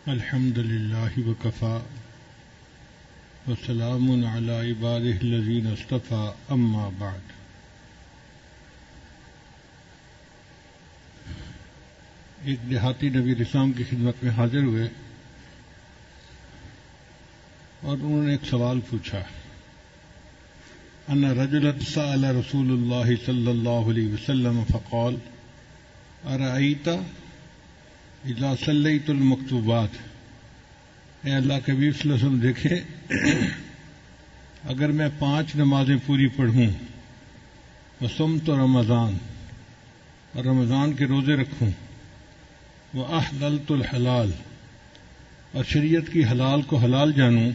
الحمد للہ وکفی وسلام علی عبادہ الذین اصطفی اما بعد. ایک دیہاتی نبی اسلام کی خدمت میں حاضر ہوئے اور انہوں نے ایک سوال پوچھا. ان رجلا سأل رسول اللہ صلی اللہ علیہ وسلم فقال ارأیت اذا صلیت المکتوبات. اے اللہ کے حبیب صلی اللہ علیہ وسلم دیکھیں اگر میں 5 نمازیں پوری پڑھوں وصمت رمضان اور رمضان کے روزے رکھوں وأحللت الحلال اور شریعت کی حلال کو حلال جانوں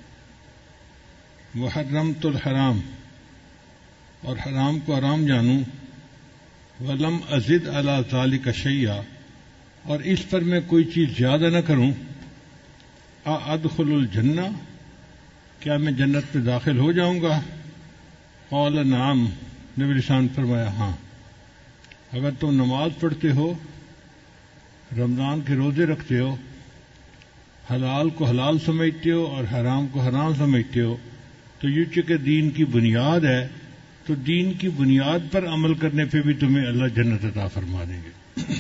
وحرمت الحرام اور حرام کو حرام جانوں ولم ازد علی ذلک شیئا اور اس پر میں کوئی چیز زیادہ نہ کروں ادخل الجنہ کیا میں جنت میں داخل ہو جاؤں گا؟ قال نعم نبی رسول فرمایا ہاں. اگر تم نماز پڑھتے ہو رمضان کے روزے رکھتے ہو حلال کو حلال سمجھتے ہو اور حرام کو حرام سمجھتے ہو تو یہ چونکہ دین کی بنیاد ہے تو دین کی بنیاد پر عمل کرنے پہ بھی تمہیں اللہ جنت عطا فرما دیں گے.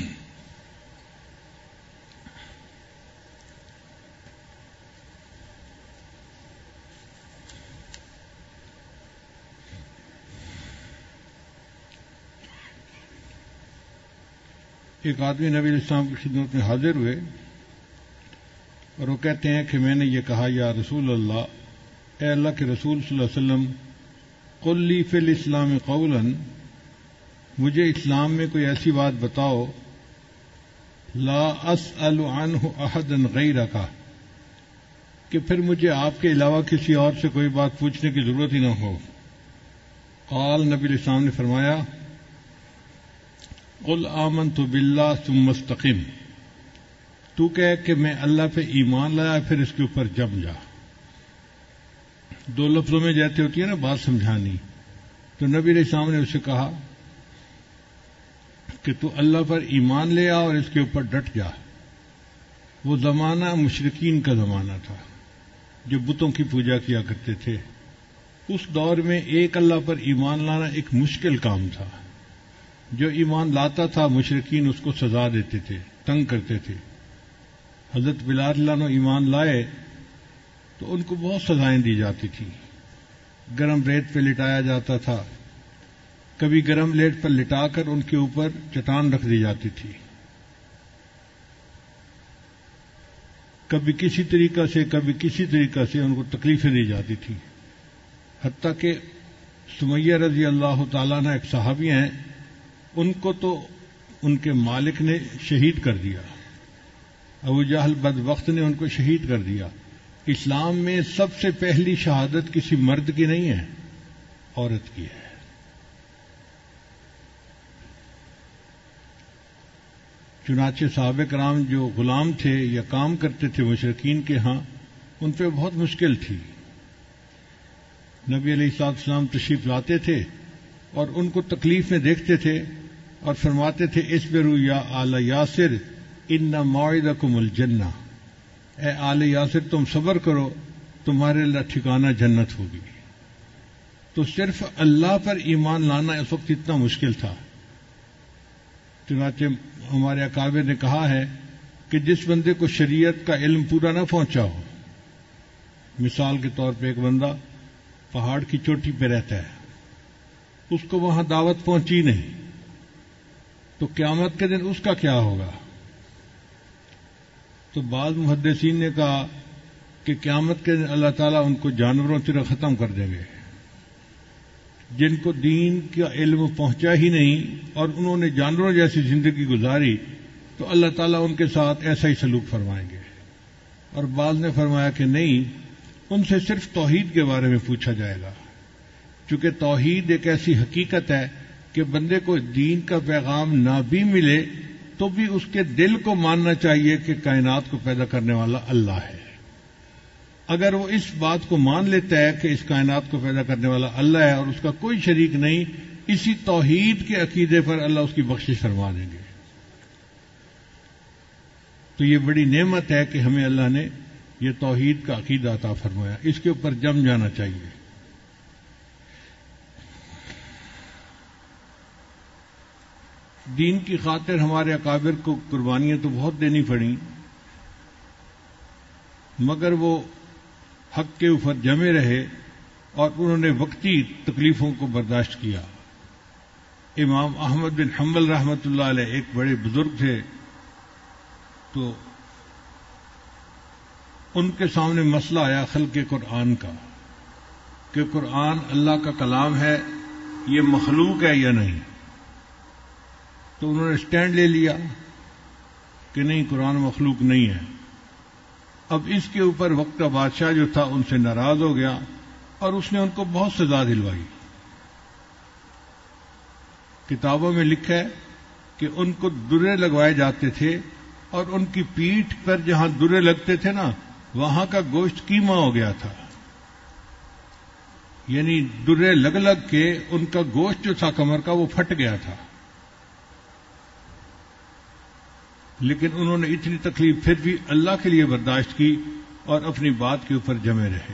ایک آدمی نبی علیہ السلام کی خدمت میں حاضر ہوئے اور وہ کہتے ہیں کہ میں نے یہ کہا یا رسول اللہ اے اللہ کے رسول صلی اللہ علیہ وسلم قل لی فی الاسلام قولا مجھے اسلام میں کوئی ایسی بات بتاؤ لا اسأل عنہ احدا غیرک کہ پھر مجھے آپ کے علاوہ کسی اور سے کوئی بات پوچھنے کی ضرورت ہی نہ ہو. قال نبی علیہ السلام نے فرمایا قل آمنت باللہ ثم استقم تو کہے کہ میں اللہ پہ ایمان لایا پھر اس کے اوپر جم جا. 2 لفظوں میں جیسے ہوتی ہے نا بات سمجھانی تو نبی علیہ السلام نے اسے کہا کہ تو اللہ پر ایمان لے آ اور اس کے اوپر ڈٹ جا. وہ زمانہ مشرکین کا زمانہ تھا جو بتوں کی پوجا کیا کرتے تھے. اس دور میں ایک اللہ پر ایمان لانا ایک مشکل کام تھا. جو ایمان لاتا تھا مشرکین اس کو سزا دیتے تھے تنگ کرتے تھے. حضرت بلال اللہ عنہ ایمان لائے تو ان کو بہت سزائیں دی جاتی تھی. گرم ریت پہ لٹایا جاتا تھا کبھی گرم ریت پر لٹا کر ان کے اوپر چٹان رکھ دی جاتی تھی کبھی کسی طریقہ سے کبھی کسی طریقہ سے ان کو تکلیفیں دی جاتی تھی. حتیٰ کہ سمیہ رضی اللہ تعالیٰ عنہ ایک صحابی ہیں ان کو تو ان کے مالک نے شہید کر دیا. ابو جہل بدبخت نے ان کو شہید کر دیا. اسلام میں سب سے پہلی شہادت کسی مرد کی نہیں ہے عورت کی ہے. چنانچہ صحابہ کرام جو غلام تھے یا کام کرتے تھے مشرکین کے ہاں ان پہ بہت مشکل تھی. نبی علیہ الصلوۃ والسلام تشریف لاتے تھے اور ان کو تکلیف میں دیکھتے تھے اور فرماتے تھے اصبروا یا آل یاسر ان موعدکم الجنہ. اے آل یاسر تم صبر کرو تمہارے لیے ٹھکانہ جنت ہوگی. تو صرف اللہ پر ایمان لانا اس وقت اتنا مشکل تھا. چنانچہ ہمارے اکابر نے کہا ہے کہ جس بندے کو شریعت کا علم پورا نہ پہنچا ہو مثال کے طور پہ ایک بندہ پہاڑ کی چوٹی پہ رہتا ہے اس کو وہاں دعوت پہنچی نہیں تو قیامت کے دن اس کا کیا ہوگا؟ تو بعض محدثین نے کہا کہ قیامت کے دن اللہ تعالیٰ ان کو جانوروں کی طرح ختم کر دیں گے. جن کو دین کا علم پہنچا ہی نہیں اور انہوں نے جانوروں جیسی زندگی گزاری تو اللہ تعالیٰ ان کے ساتھ ایسا ہی سلوک فرمائیں گے. اور بعض نے فرمایا کہ نہیں ان سے صرف توحید کے بارے میں پوچھا جائے گا چونکہ توحید ایک ایسی حقیقت ہے کہ بندے کو دین کا پیغام نہ بھی ملے تو بھی اس کے دل کو ماننا چاہیے کہ کائنات کو پیدا کرنے والا اللہ ہے. اگر وہ اس بات کو مان لیتا ہے کہ اس کائنات کو پیدا کرنے والا اللہ ہے اور اس کا کوئی شریک نہیں اسی توحید کے عقیدے پر اللہ اس کی بخشش فرما دیں گے. تو یہ بڑی نعمت ہے کہ ہمیں اللہ نے یہ توحید کا عقیدہ عطا فرمایا، اس کے اوپر جم جانا چاہیے۔ دین کی خاطر ہمارے اکابر کو قربانیاں تو بہت دینی پڑیں، مگر وہ حق کے اوپر جمے رہے اور انہوں نے وقتی تکلیفوں کو برداشت کیا۔ امام احمد بن حنبل رحمۃ اللہ علیہ ایک بڑے بزرگ تھے، تو ان کے سامنے مسئلہ آیا خلق قرآن کا کہ قرآن اللہ کا کلام ہے، یہ مخلوق ہے یا نہیں۔ تو انہوں نے سٹینڈ لے لیا کہ نہیں، قرآن مخلوق نہیں ہے۔ اب اس کے اوپر وقت کا بادشاہ جو تھا ان سے ناراض ہو گیا اور اس نے ان کو بہت سزا دلوائی۔ کتابوں میں لکھا ہے کہ ان کو درے لگوائے جاتے تھے اور ان کی پیٹھ پر جہاں درے لگتے تھے نا، وہاں کا گوشت کیما ہو گیا تھا، یعنی درے لگ لگ کے ان کا گوشت جو تھا کمر کا وہ پھٹ گیا تھا، لیکن انہوں نے اتنی تکلیف پھر بھی اللہ کے لیے برداشت کی اور اپنی بات کے اوپر جمے رہے۔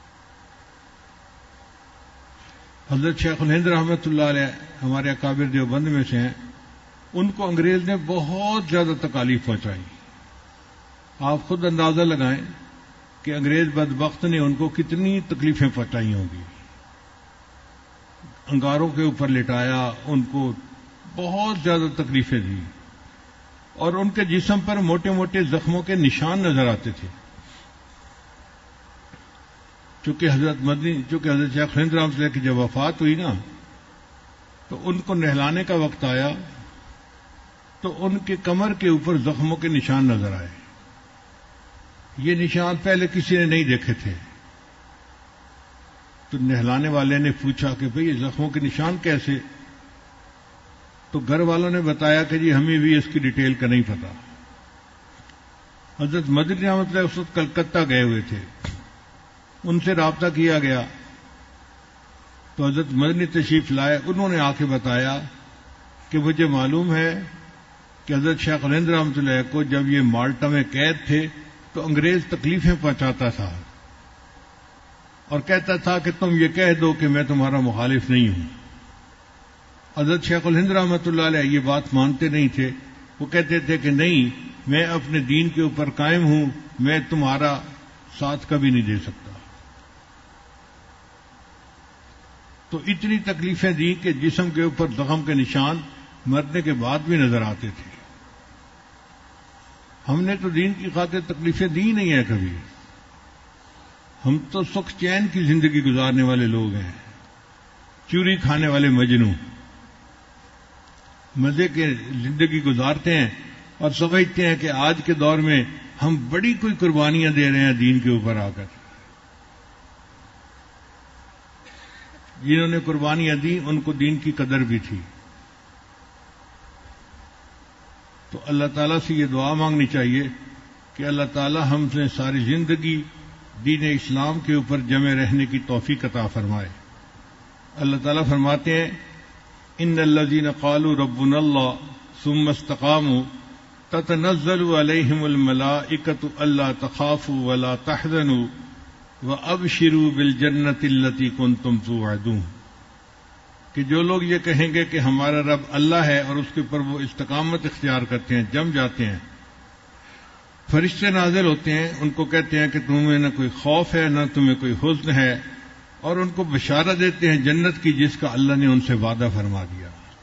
حضرت شیخ الہند رحمۃ اللہ علیہ ہمارے اکابر دیوبند میں سے ہیں، ان کو انگریز نے بہت زیادہ تکالیف پہنچائی۔ آپ خود اندازہ لگائیں کہ انگریز بدبخت نے ان کو کتنی تکلیفیں پہنچائی ہوں گی۔ انگاروں کے اوپر لٹایا، ان کو بہت زیادہ تکلیفیں دی، اور ان کے جسم پر موٹے موٹے زخموں کے نشان نظر آتے تھے۔ چونکہ حضرت شیخ الہند رحمۃ اللہ کی جب وفات ہوئی نا، تو ان کو نہلانے کا وقت آیا تو ان کے کمر کے اوپر زخموں کے نشان نظر آئے۔ یہ نشان پہلے کسی نے نہیں دیکھے تھے۔ تو نہلانے والے نے پوچھا کہ بھئی یہ زخموں کے نشان کیسے؟ تو گھر والوں نے بتایا کہ جی ہمیں بھی اس کی ڈیٹیل کا نہیں پتا۔ حضرت مدنی رحمۃ اللہ اس وقت کلکتہ گئے ہوئے تھے، ان سے رابطہ کیا گیا تو حضرت مدنی تشریف لائے، انہوں نے آ کے بتایا کہ مجھے معلوم ہے کہ حضرت شیخ الہند رحمۃ اللہ کو جب یہ مالٹا میں قید تھے تو انگریز تکلیفیں پہنچاتا تھا اور کہتا تھا کہ تم یہ کہہ دو کہ میں تمہارا مخالف نہیں ہوں۔ حضرت شیخ الہند رحمۃ اللہ علیہ یہ بات مانتے نہیں تھے، وہ کہتے تھے کہ نہیں، میں اپنے دین کے اوپر قائم ہوں، میں تمہارا ساتھ کبھی نہیں دے سکتا۔ تو اتنی تکلیفیں دی کہ جسم کے اوپر زخم کے نشان مرنے کے بعد بھی نظر آتے تھے۔ ہم نے تو دین کی خاطر تکلیفیں دی نہیں ہیں کبھی، ہم تو سکھ چین کی زندگی گزارنے والے لوگ ہیں، چوری کھانے والے مجنوں، مزے کے زندگی گزارتے ہیں اور سمجھتے ہیں کہ آج کے دور میں ہم بڑی کوئی قربانیاں دے رہے ہیں دین کے اوپر آ کر۔ جنہوں نے قربانیاں دی ان کو دین کی قدر بھی تھی۔ تو اللہ تعالیٰ سے یہ دعا مانگنی چاہیے کہ اللہ تعالیٰ ہم سے ساری زندگی دین اسلام کے اوپر جمے رہنے کی توفیق عطا فرمائے۔ اللہ تعالیٰ فرماتے ہیں ان الذین قالوا ربنا اللہ ثم استقاموا تتنزل علیہم الملائکۃ الا تخافوا ولا تحزنوا وابشروا بالجنۃ التی کنتم توعدون، کہ جو لوگ یہ کہیں گے کہ ہمارا رب اللہ ہے اور اس کے اوپر وہ استقامت اختیار کرتے ہیں، جم جاتے ہیں، فرشتے نازل ہوتے ہیں، ان کو کہتے ہیں کہ تمہیں نہ کوئی خوف ہے نہ تمہیں کوئی حزن ہے، اور ان کو بشارت دیتے ہیں جنت کی جس کا اللہ نے ان سے وعدہ فرما دیا۔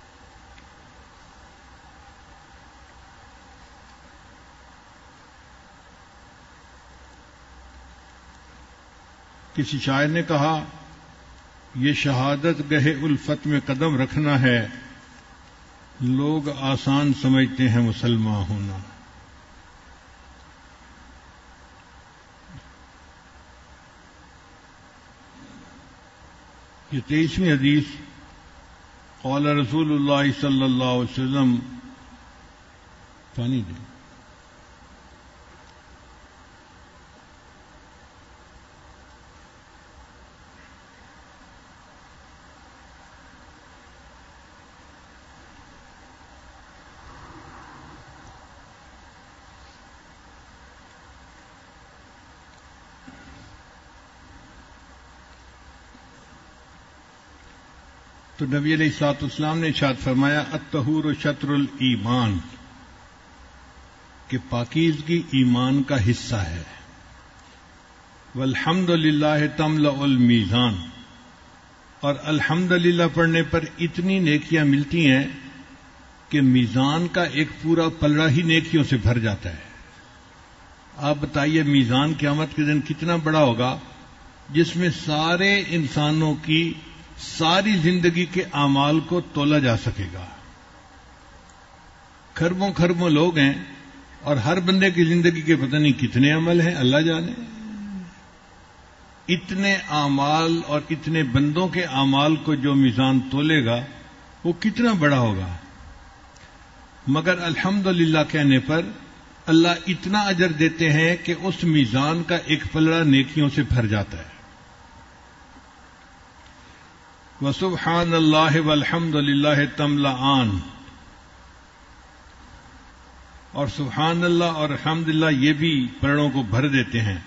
کسی شاعر نے کہا یہ شہادت گہے الفت میں قدم رکھنا ہے، لوگ آسان سمجھتے ہیں مسلمان ہونا۔ یہ 23ویں حدیث قال رسول اللہ صلی اللہ علیہ وسلم پانی دیں۔ تو نبی علیہ الصلوۃ والسلام نے ارشاد فرمایا الطہور شطر الایمان، کہ پاکیزگی ایمان کا حصہ ہے. والحمد للہ تملأ المیزان، اور الحمدللہ پڑھنے پر اتنی نیکیاں ملتی ہیں کہ میزان کا ایک پورا پلڑا ہی نیکیوں سے بھر جاتا ہے. آپ بتائیے میزان قیامت کے دن کتنا بڑا ہوگا، جس میں سارے انسانوں کی ساری زندگی کے اعمال کو تولا جا سکے گا. کھربوں کھربوں لوگ ہیں اور ہر بندے کی زندگی کے پتہ نہیں کتنے عمل ہیں، اللہ جانے. اتنے اعمال اور اتنے بندوں کے اعمال کو جو میزان تولے گا وہ کتنا بڑا ہوگا. مگر الحمدللہ کہنے پر اللہ اتنا اجر دیتے ہیں کہ اس میزان کا ایک پلڑا نیکیوں سے بھر جاتا ہے. وسبحان اللہ والحمد للہ تملأان، اور سبحان اللہ اور الحمدللہ یہ بھی پلڑوں کو بھر دیتے ہیں.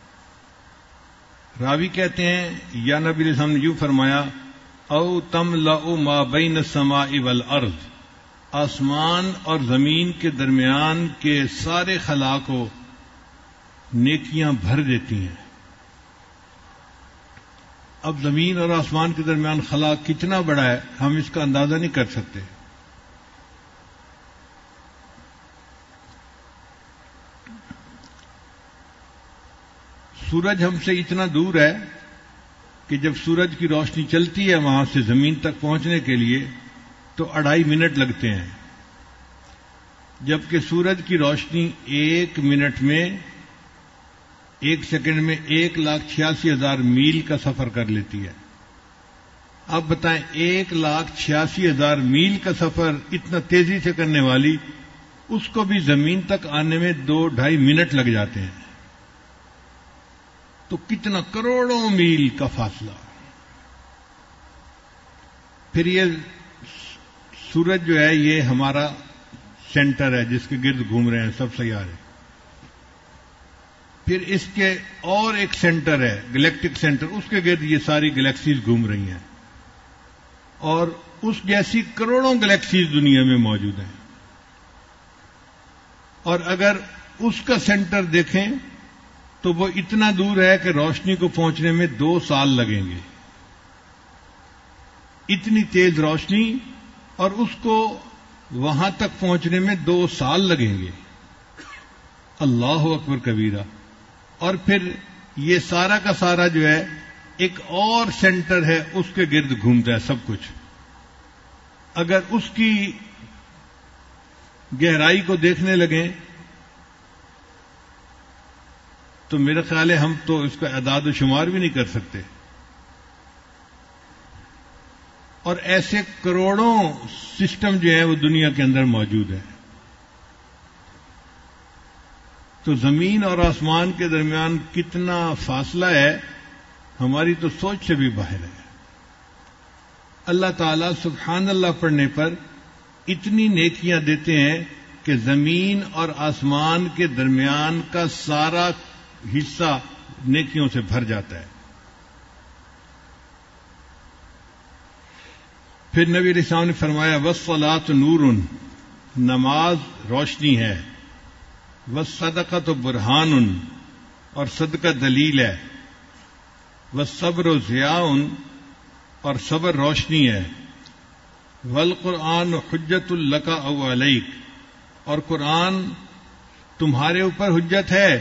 راوی کہتے ہیں یا نبی علیہ السلام نے یوں فرمایا او تملأ ما بین السماء والارض، آسمان اور زمین کے درمیان کے سارے خلا کو نیکیاں بھر دیتی ہیں. اب زمین اور آسمان کے درمیان خلا کتنا بڑا ہے ہم اس کا اندازہ نہیں کر سکتے. سورج ہم سے اتنا دور ہے کہ جب سورج کی روشنی چلتی ہے وہاں سے زمین تک پہنچنے کے لیے تو 2.5 منٹ لگتے ہیں، جبکہ سورج کی روشنی 1 منٹ میں 1 سیکنڈ میں 1,86,000 میل کا سفر کر لیتی ہے. اب بتائیں 1,86,000 میل کا سفر اتنا تیزی سے کرنے والی اس کو بھی زمین تک آنے میں 2-2.5 منٹ لگ جاتے ہیں، تو کتنا کروڑوں میل کا فاصلہ. پھر یہ سورج جو ہے یہ ہمارا سینٹر ہے جس کے گرد گھوم رہے ہیں سب سیارے. پھر اس کے اور ایک سینٹر ہے گلیکٹک سینٹر، اس کے گرد یہ ساری گلیکسیز گھوم رہی ہیں، اور اس جیسی کروڑوں گلیکسیز دنیا میں موجود ہیں. اور اگر اس کا سینٹر دیکھیں تو وہ اتنا دور ہے کہ روشنی کو پہنچنے میں 2 سال لگیں گے. اتنی تیز روشنی اور اس کو وہاں تک پہنچنے میں 2 سال لگیں گے. اللہ اکبر کبیرہ. اور پھر یہ سارا کا سارا جو ہے ایک اور سینٹر ہے اس کے گرد گھومتا ہے سب کچھ. اگر اس کی گہرائی کو دیکھنے لگیں تو میرا خیال ہے ہم تو اس کا اعداد و شمار بھی نہیں کر سکتے. اور ایسے کروڑوں سسٹم جو ہیں وہ دنیا کے اندر موجود ہیں. تو زمین اور آسمان کے درمیان کتنا فاصلہ ہے ہماری تو سوچ سے بھی باہر ہے. اللہ تعالیٰ سبحان اللہ پڑھنے پر اتنی نیکیاں دیتے ہیں کہ زمین اور آسمان کے درمیان کا سارا حصہ نیکیوں سے بھر جاتا ہے. پھر نبی علیہ السلام نے فرمایا وَالصَّلَاةُ نُورٌ، نماز روشنی ہے، وَالصَّدَقَةُ بُرْہَانٌ، اور صدقہ دلیل ہے، وَالصَّبْرُ ضِیاءٌ، اور صبر روشنی ہے، وَالْقُرْآنُ حُجَّةٌ لَكَ أَوْ عَلَيْكَ، اور قرآن تمہارے اوپر حجت ہے،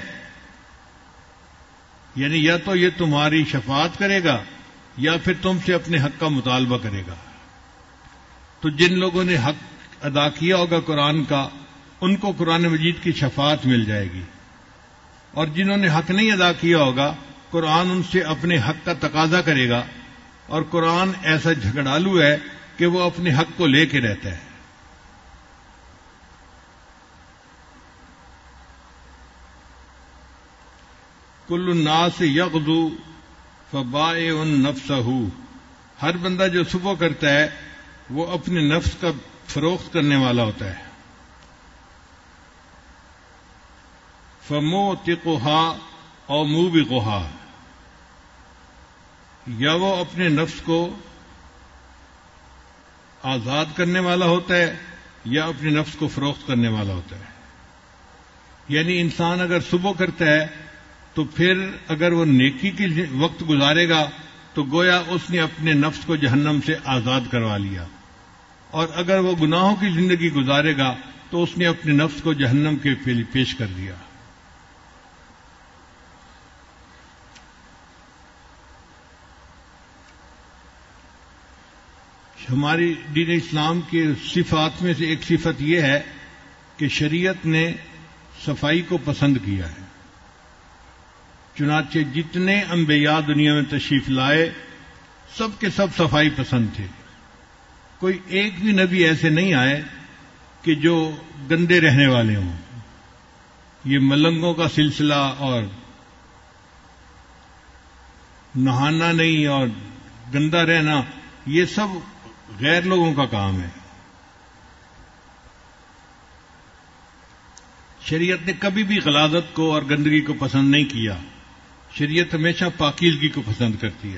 یعنی یا تو یہ تمہاری شفاعت کرے گا یا پھر تم سے اپنے حق کا مطالبہ کرے گا. تو جن لوگوں نے حق ادا کیا ہوگا قرآن کا ان کو قرآن مجید کی شفاعت مل جائے گی، اور جنہوں نے حق نہیں ادا کیا ہوگا قرآن ان سے اپنے حق کا تقاضا کرے گا. اور قرآن ایسا جھگڑالو ہے کہ وہ اپنے حق کو لے کے رہتا ہے. کل الناس یغدو فبائع نفسہ، ہر بندہ جو صبح کرتا ہے وہ اپنے نفس کا فروخت کرنے والا ہوتا ہے. فموتقها او موبقها، یا وہ اپنے نفس کو آزاد کرنے والا ہوتا ہے یا اپنے نفس کو فروخت کرنے والا ہوتا ہے. یعنی انسان اگر صبح کرتا ہے تو پھر اگر وہ نیکی کی وقت گزارے گا تو گویا اس نے اپنے نفس کو جہنم سے آزاد کروا لیا، اور اگر وہ گناہوں کی زندگی گزارے گا تو اس نے اپنے نفس کو جہنم کے پیش کر دیا. ہماری دین اسلام کے صفات میں سے ایک صفت یہ ہے کہ شریعت نے صفائی کو پسند کیا ہے. چنانچہ جتنے انبیاء دنیا میں تشریف لائے سب کے سب صفائی پسند تھے. کوئی ایک بھی نبی ایسے نہیں آئے کہ جو گندے رہنے والے ہوں. یہ ملنگوں کا سلسلہ اور نہانا نہیں اور گندا رہنا یہ سب غیر لوگوں کا کام ہے. شریعت نے کبھی بھی غلاظت کو اور گندگی کو پسند نہیں کیا. شریعت ہمیشہ پاکیزگی کو پسند کرتی ہے.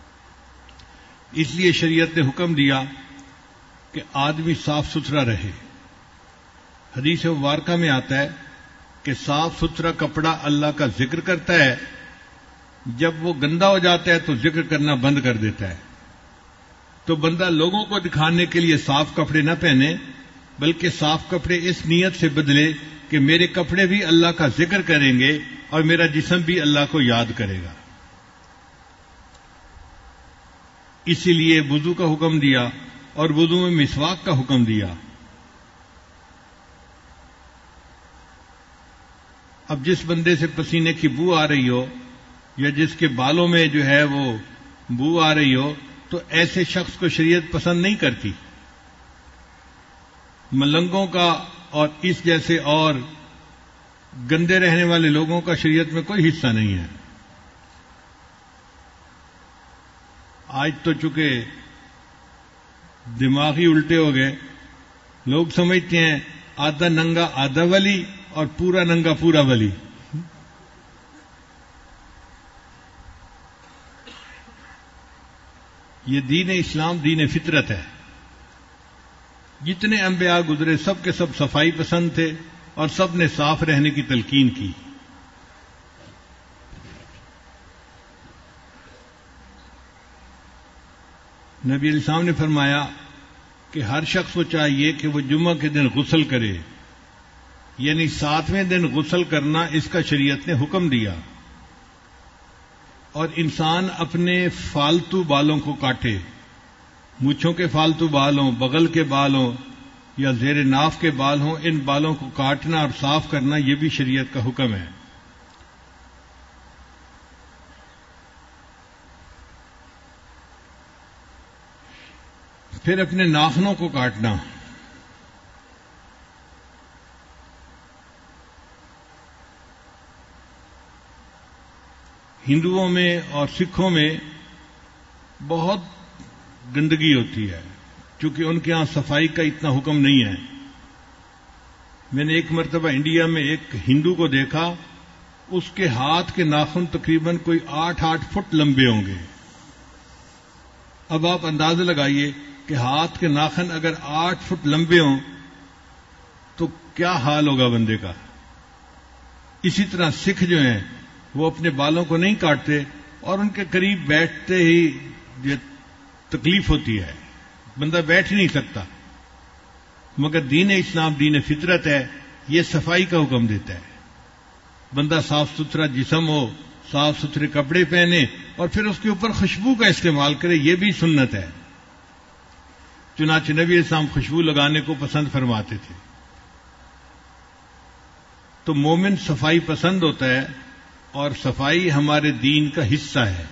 اس لیے شریعت نے حکم دیا کہ آدمی صاف ستھرا رہے. حدیث مبارکہ میں آتا ہے کہ صاف ستھرا کپڑا اللہ کا ذکر کرتا ہے، جب وہ گندا ہو جاتا ہے تو ذکر کرنا بند کر دیتا ہے. تو بندہ لوگوں کو دکھانے کے لیے صاف کپڑے نہ پہنے، بلکہ صاف کپڑے اس نیت سے بدلے کہ میرے کپڑے بھی اللہ کا ذکر کریں گے اور میرا جسم بھی اللہ کو یاد کرے گا. اسی لیے وضو کا حکم دیا اور وضو میں مسواک کا حکم دیا. اب جس بندے سے پسینے کی بو آ رہی ہو یا جس کے بالوں میں جو ہے وہ بو آ رہی ہو تو ایسے شخص کو شریعت پسند نہیں کرتی. ملنگوں کا اور اس جیسے اور گندے رہنے والے لوگوں کا شریعت میں کوئی حصہ نہیں ہے. آج تو چونکہ دماغی الٹے ہو گئے، لوگ سمجھتے ہیں آدھا ننگا آدھا ولی اور پورا ننگا پورا ولی. یہ دین اسلام دین فطرت ہے. جتنے انبیاء گزرے سب کے سب صفائی پسند تھے اور سب نے صاف رہنے کی تلقین کی. نبی علیہ السلام نے فرمایا کہ ہر شخص کو چاہیے کہ وہ جمعہ کے دن غسل کرے، یعنی 7ویں دن غسل کرنا اس کا شریعت نے حکم دیا. اور انسان اپنے فالتو بالوں کو کاٹے، مونچھوں کے فالتو بال ہوں، بغل کے بال ہوں یا زیر ناف کے بال ہوں، ان بالوں کو کاٹنا اور صاف کرنا یہ بھی شریعت کا حکم ہے. پھر اپنے ناخنوں کو کاٹنا. ہندوؤں میں اور سکھوں میں بہت گندگی ہوتی ہے چونکہ ان کے ہاں صفائی کا اتنا حکم نہیں ہے. میں نے ایک مرتبہ انڈیا میں ایک ہندو کو دیکھا، اس کے ہاتھ کے ناخن تقریباً کوئی 8 فٹ لمبے ہوں گے. اب آپ اندازہ لگائیے کہ ہاتھ کے ناخن اگر 8 فٹ لمبے ہوں تو کیا حال ہوگا بندے کا. اسی طرح سکھ جو ہیں وہ اپنے بالوں کو نہیں کاٹتے اور ان کے قریب بیٹھتے ہی یہ تکلیف ہوتی ہے، بندہ بیٹھ ہی نہیں سکتا. مگر دین اسلام دین فطرت ہے، یہ صفائی کا حکم دیتا ہے. بندہ صاف ستھرا جسم ہو، صاف ستھرے کپڑے پہنے اور پھر اس کے اوپر خوشبو کا استعمال کرے، یہ بھی سنت ہے. چنانچہ نبی اسلام خوشبو لگانے کو پسند فرماتے تھے. تو مومن صفائی پسند ہوتا ہے اور صفائی ہمارے دین کا حصہ ہے.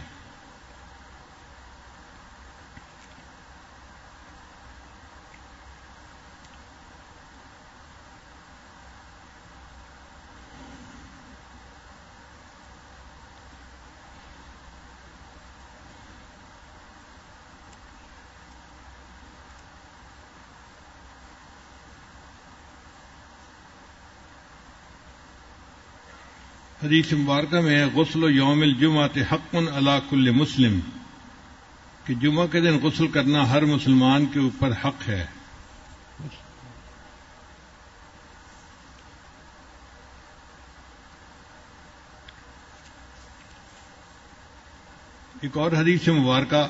حدیث مبارکہ میں غسل یوم الجمعہ حق علی کل مسلم، کہ جمعہ کے دن غسل کرنا ہر مسلمان کے اوپر حق ہے. ایک اور حدیث مبارکہ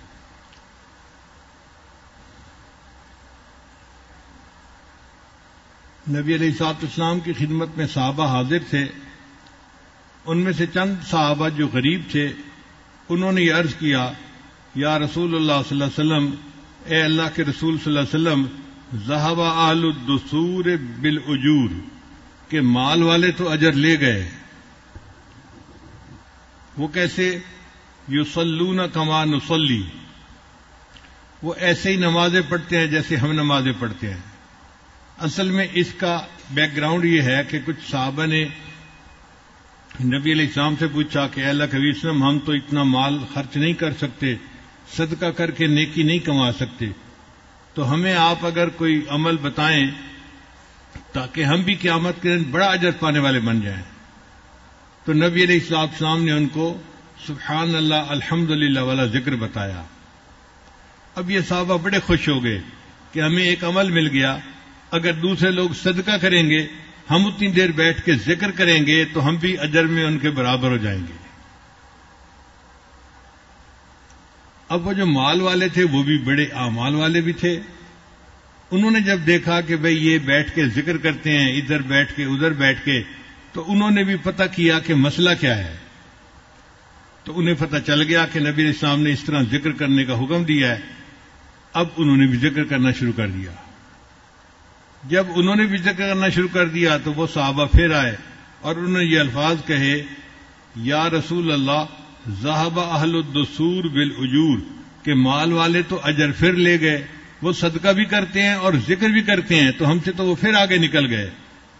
نبی علیہ الصلوۃ والسلام کی خدمت میں صحابہ حاضر تھے. ان میں سے چند صحابہ جو غریب تھے انہوں نے یہ عرض کیا یا رسول اللہ صلی اللہ علیہ وسلم، اے اللہ کے رسول صلی اللہ علیہ وسلم، ذہب اہل الدثور بالاجور، کہ مال والے تو اجر لے گئے. وہ کیسے؟ یصلون کما نصلی، وہ ایسے ہی نمازیں پڑھتے ہیں جیسے ہم نمازیں پڑھتے ہیں. اصل میں اس کا بیک گراؤنڈ یہ ہے کہ کچھ صحابہ نے نبی علیہ السلام سے پوچھا کہ اے اللہ کے نبی وسلم، ہم تو اتنا مال خرچ نہیں کر سکتے، صدقہ کر کے نیکی نہیں کما سکتے، تو ہمیں آپ اگر کوئی عمل بتائیں تاکہ ہم بھی قیامت کے دن بڑا اجر پانے والے بن جائیں. تو نبی علیہ السلام نے ان کو سبحان اللہ الحمدللہ والا ذکر بتایا. اب یہ صحابہ بڑے خوش ہو گئے کہ ہمیں ایک عمل مل گیا، اگر دوسرے لوگ صدقہ کریں گے ہم اتنی دیر بیٹھ کے ذکر کریں گے تو ہم بھی اجر میں ان کے برابر ہو جائیں گے. اب وہ جو مال والے تھے وہ بھی بڑے اعمال والے بھی تھے. انہوں نے جب دیکھا کہ بھئی یہ بیٹھ کے ذکر کرتے ہیں ادھر بیٹھ کے ادھر بیٹھ کے، تو انہوں نے بھی پتہ کیا کہ مسئلہ کیا ہے. تو انہیں پتہ چل گیا کہ نبی علیہ السلام نے اس طرح ذکر کرنے کا حکم دیا ہے. اب انہوں نے بھی ذکر کرنا شروع کر دیا. جب انہوں نے بھی ذکر کرنا شروع کر دیا تو وہ صحابہ پھر آئے اور انہوں نے یہ الفاظ کہے یا رسول اللہ، ذہب اہل الدثور بالاجور، کہ مال والے تو اجر پھر لے گئے، وہ صدقہ بھی کرتے ہیں اور ذکر بھی کرتے ہیں، تو ہم سے تو وہ پھر آگے نکل گئے.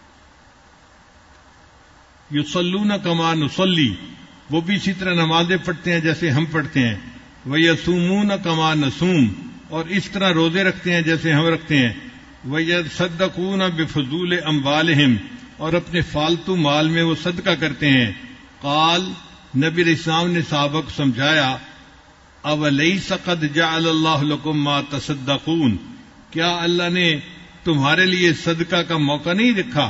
یصلون کما نصلی، وہ بھی اسی طرح نمازیں پڑھتے ہیں جیسے ہم پڑھتے ہیں. ویصومون کما نصوم، اور اس طرح روزے رکھتے ہیں جیسے ہم رکھتے ہیں. وَيَصَدَّقُونَ بِفُضُولِ أَمْوَالِهِمْ، اور اپنے فالتو مال میں وہ صدقہ کرتے ہیں. قال، نبی علیہ السلام نے صحابہ کو سمجھایا أَوَلَيْسَ قَدْ جَعَلَ اللَّهُ لَكُمْ مَا تَصَدَّقُونَ، کیا اللہ نے تمہارے لیے صدقہ کا موقع نہیں رکھا؟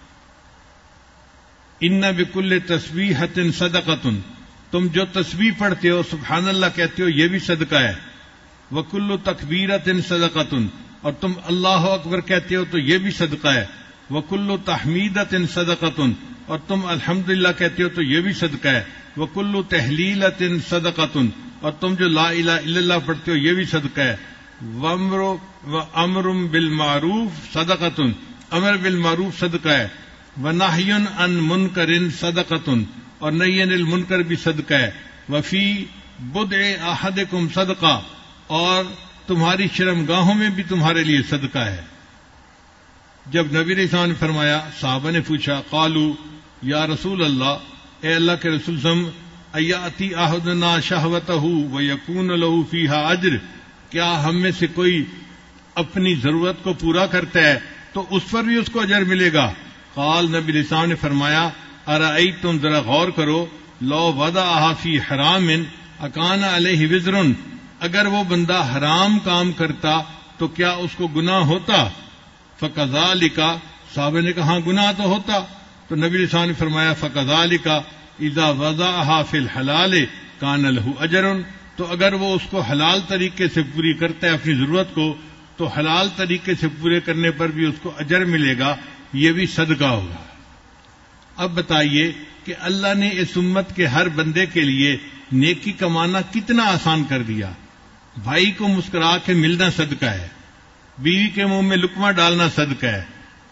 إِنَّ بِكُلِّ تَسْبِيحَةٍ صَدَقَةٌ، تم جو تسبیح پڑھتے ہو سبحان اللہ کہتے ہو یہ بھی صدقہ ہے. وَكُلُّ تَكْبِيرَةٍ صَدَقَةٌ، اور تم اللہ اکبر کہتے ہو تو یہ بھی صدقہ ہے. وَكُلُّ تَحْمِيدَةٍ صَدَقَةٌ، اور تم الحمدللہ کہتے ہو تو یہ بھی صدقہ ہے. وَكُلُّ تَحْلِيلَةٍ صَدَقَةٌ، اور تم جو لا الہ الا اللہ پڑھتے ہو یہ بھی صدقہ ہے. وَأَمْرٌ بِالْمَعْرُوفِ صَدَقَةٌ، امر بالمعروف صدقہ ہے. وَنَهْيٌ عَنْ مُنْكَرٍ صَدَقَةٌ، اور نہی عن المنکر بھی صدقہ ہے. وَفِي بُضْعِ أَحَدِكُمْ صَدَقَةٌ، اور تمہاری شرمگاہوں میں بھی تمہارے لیے صدقہ ہے. جب نبی علیہ السلام نے فرمایا، صحابہ نے پوچھا قالوا یا رسول اللہ، اے اللہ کے رسول صلی اللہ علیہ وسلم، ایاتی احدنا شہوتہ ویکون لہ فیہا اجر، کیا ہم میں سے کوئی اپنی ضرورت کو پورا کرتا ہے تو اس پر بھی اس کو اجر ملے گا؟ قال، نبی علیہ السلام نے فرمایا ارأیتم، ذرا غور کرو، لو وضعها فی حرام اکان علیہ وزر، اگر وہ بندہ حرام کام کرتا تو کیا اس کو گناہ ہوتا؟ فکذالک، صحابہ نے کہا ہاں گناہ تو ہوتا. تو نبی علیہ السلام نے فرمایا فکذالک اذا وضعها فی الحلال کان لہ اجر، تو اگر وہ اس کو حلال طریقے سے پوری کرتا ہے اپنی ضرورت کو تو حلال طریقے سے پورے کرنے پر بھی اس کو اجر ملے گا، یہ بھی صدقہ ہوگا. اب بتائیے کہ اللہ نے اس امت کے ہر بندے کے لیے نیکی کمانا کتنا آسان کر دیا. بھائی کو مسکرا کے ملنا صدقہ ہے، بیوی کے منہ میں لقمہ ڈالنا صدقہ ہے،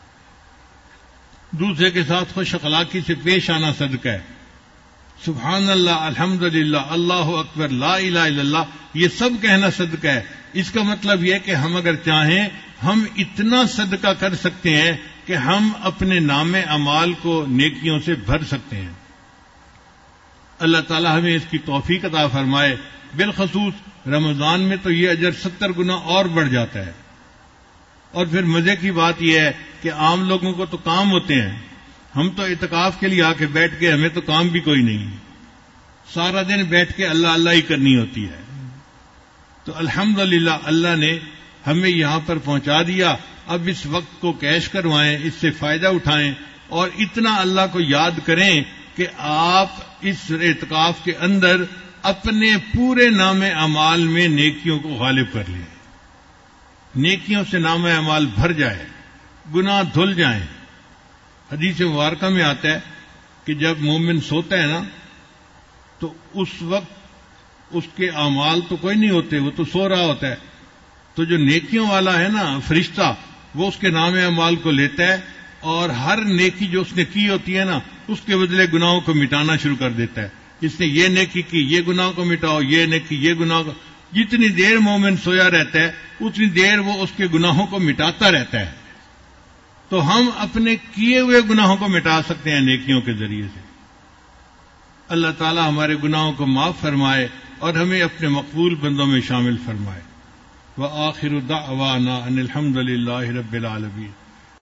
دوسرے کے ساتھ خوش اخلاقی سے پیش آنا صدقہ ہے. سبحان اللہ، الحمدللہ، اللہ اکبر، لا الہ الا اللہ، یہ سب کہنا صدقہ ہے. اس کا مطلب یہ کہ ہم اگر چاہیں ہم اتنا صدقہ کر سکتے ہیں کہ ہم اپنے نام اعمال کو نیکیوں سے بھر سکتے ہیں. اللہ تعالی ہمیں اس کی توفیق عطا فرمائے. بالخصوص رمضان میں تو یہ اجر 70 گنا اور بڑھ جاتا ہے. اور پھر مزے کی بات یہ ہے کہ عام لوگوں کو تو کام ہوتے ہیں، ہم تو اعتکاف کے لیے آ کے بیٹھ کے ہمیں تو کام بھی کوئی نہیں، سارا دن بیٹھ کے اللہ اللہ ہی کرنی ہوتی ہے. تو الحمدللہ اللہ نے ہمیں یہاں پر پہنچا دیا. اب اس وقت کو کیش کروائیں، اس سے فائدہ اٹھائیں اور اتنا اللہ کو یاد کریں کہ آپ اس اعتکاف کے اندر اپنے پورے نام اعمال میں نیکیوں کو غالب کر لیں. نیکیوں سے نام اعمال بھر جائے، گناہ دھل جائیں. حدیث مبارکہ میں آتا ہے کہ جب مومن سوتا ہے نا تو اس وقت اس کے اعمال تو کوئی نہیں ہوتے، وہ تو سو رہا ہوتا ہے. تو جو نیکیوں والا ہے نا فرشتہ، وہ اس کے نام اعمال کو لیتا ہے اور ہر نیکی جو اس نے کی ہوتی ہے نا اس کے بدلے گناہوں کو مٹانا شروع کر دیتا ہے. اس نے یہ نیکی کی، یہ گناہ کو مٹاؤ، یہ نیکی، یہ گناہ کو. جتنی دیر مومن سویا رہتا ہے اتنی دیر وہ اس کے گناہوں کو مٹاتا رہتا ہے. تو ہم اپنے کیے ہوئے گناہوں کو مٹا سکتے ہیں نیکیوں کے ذریعے سے. اللہ تعالی ہمارے گناہوں کو معاف فرمائے اور ہمیں اپنے مقبول بندوں میں شامل فرمائے. وآخر دعوانا ان الحمد للہ رب العالمین.